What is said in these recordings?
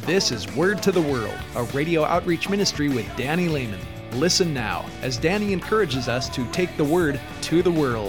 This is Word to the World, a radio outreach ministry with Danny Lehman. Listen now as Danny encourages us to take the Word to the world.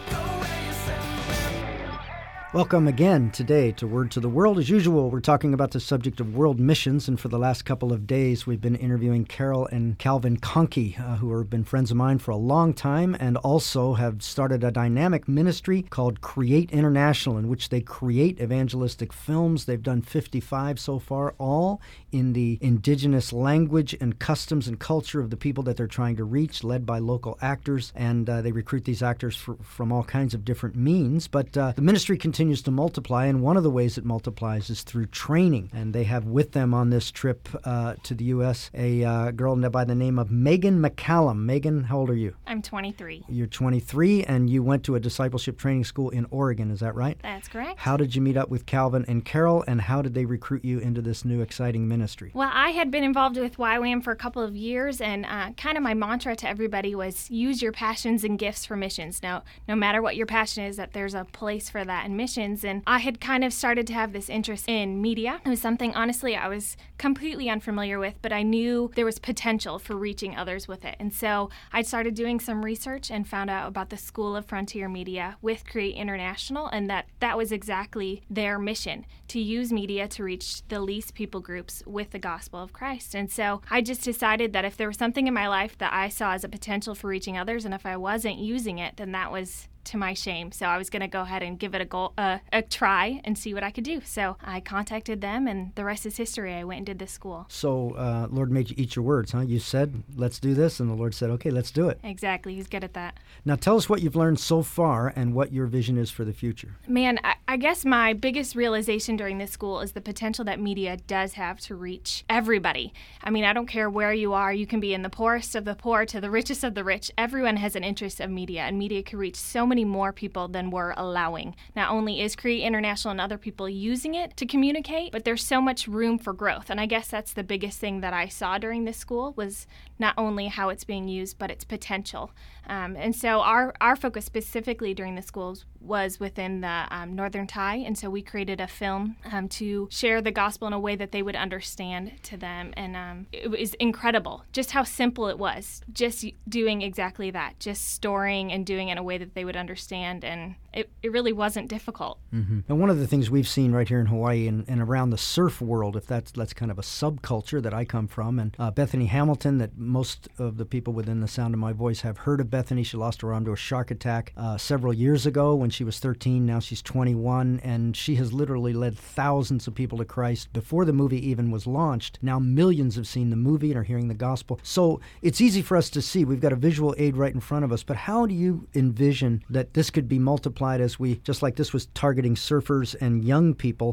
Welcome again today to Word to the World. As usual, we're talking about the subject of world missions, and for the last couple of days, we've been interviewing Carol and Calvin Conkey, who have been friends of mine for a long time and also have started a dynamic ministry called Create International, in which they create evangelistic films. They've done 55 so far, all in the indigenous language and customs and culture of the people that they're trying to reach, led by local actors, and they recruit these actors from all kinds of different means. But the ministry continues to multiply, and one of the ways it multiplies is through training. And they have with them on this trip to the U.S. a girl by the name of Megan McCallum. Megan, how old are you? I'm 23. You're 23, and you went to a discipleship training school in Oregon, is that right? That's correct. How did you meet up with Calvin and Carol, and how did they recruit you into this new exciting ministry? Well, I had been involved with YWAM for a couple of years, and kind of my mantra to everybody was use your passions and gifts for missions. Now, no matter what your passion is, that there's a place for that in missions. And I had kind of started to have this interest in media. It was something, honestly, I was completely unfamiliar with, but I knew there was potential for reaching others with it. And so I started doing some research and found out about the School of Frontier Media with Create International, and that was exactly their mission, to use media to reach the least people groups with the gospel of Christ. And so I just decided that if there was something in my life that I saw as a potential for reaching others, and if I wasn't using it, then that was to my shame. So I was going to go ahead and give it a try and see what I could do. So I contacted them, and the rest is history. I went and did this school. So Lord made you eat your words, huh? You said, let's do this, and the Lord said, okay, let's do it. Exactly. He's good at that. Now tell us what you've learned so far and what your vision is for the future. Man, I guess my biggest realization during this school is the potential that media does have to reach everybody. I mean, I don't care where you are. You can be in the poorest of the poor to the richest of the rich. Everyone has an interest of media, and media can reach so many more people than we're allowing. Not only is Create International and other people using it to communicate, but there's so much room for growth. And I guess that's the biggest thing that I saw during this school was not only how it's being used, but its potential. And so our focus specifically during the schools was within the Northern Thai, and so we created a film to share the gospel in a way that they would understand to them, and it was incredible just how simple it was, just doing exactly that, just storing and doing it in a way that they would understand, and it really wasn't difficult. Mm-hmm. And one of the things we've seen right here in Hawaii and around the surf world, if that's kind of a subculture that I come from, and Bethany Hamilton, that most of the people within the sound of my voice have heard of Bethany. She lost her arm to a shark attack several years ago when she was 13. Now she's 21, and she has literally led thousands of people to Christ before the movie even was launched. Now millions have seen the movie and are hearing the gospel. So it's easy for us to see. We've got a visual aid right in front of us, but how do you envision that this could be multiplied as we, just like this was targeting surfers and young people,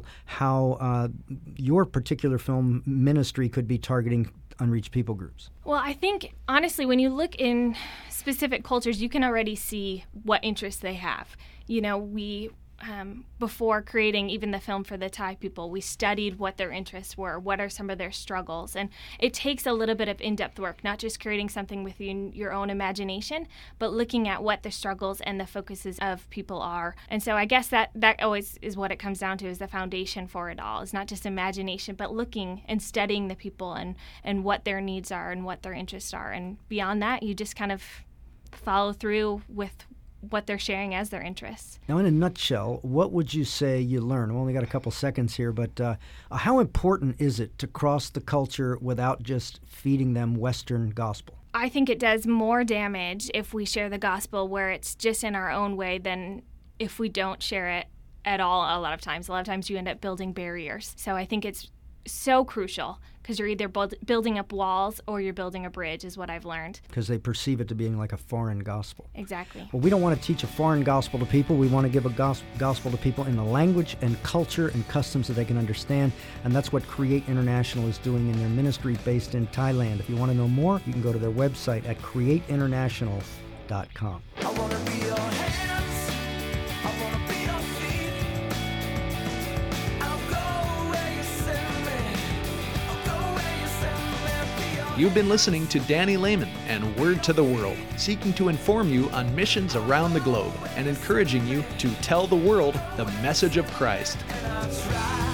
how your particular film ministry could be targeting unreached people groups? Well, I think, honestly, when you look in specific cultures, you can already see what interests they have. You know, we, before creating even the film for the Thai people, we studied what their interests were, what are some of their struggles. And it takes a little bit of in-depth work, not just creating something within your own imagination, but looking at what the struggles and the focuses of people are. And so I guess that always is what it comes down to, is the foundation for it all. It's not just imagination, but looking and studying the people and what their needs are and what their interests are. And beyond that, you just kind of follow through with what they're sharing as their interests. Now, in a nutshell, what would you say you learned? We've only got a couple seconds here, but how important is it to cross the culture without just feeding them Western gospel? I think it does more damage if we share the gospel where it's just in our own way than if we don't share it at all. A lot of times you end up building barriers. So I think it's so crucial, because you're either building up walls or you're building a bridge, is what I've learned. Because they perceive it to being like a foreign gospel. Exactly. Well, we don't want to teach a foreign gospel to people. We want to give a gospel to people in the language and culture and customs that they can understand. And that's what Create International is doing in their ministry based in Thailand. If you want to know more, you can go to their website at createinternational.com. I want to be your hands. I want to be your feet. I'll go where you send me. I'll go where you send me. Be your You've been listening to Danny Lehman and Word to the World, seeking to inform you on missions around the globe and encouraging you to tell the world the message of Christ. and I'll try.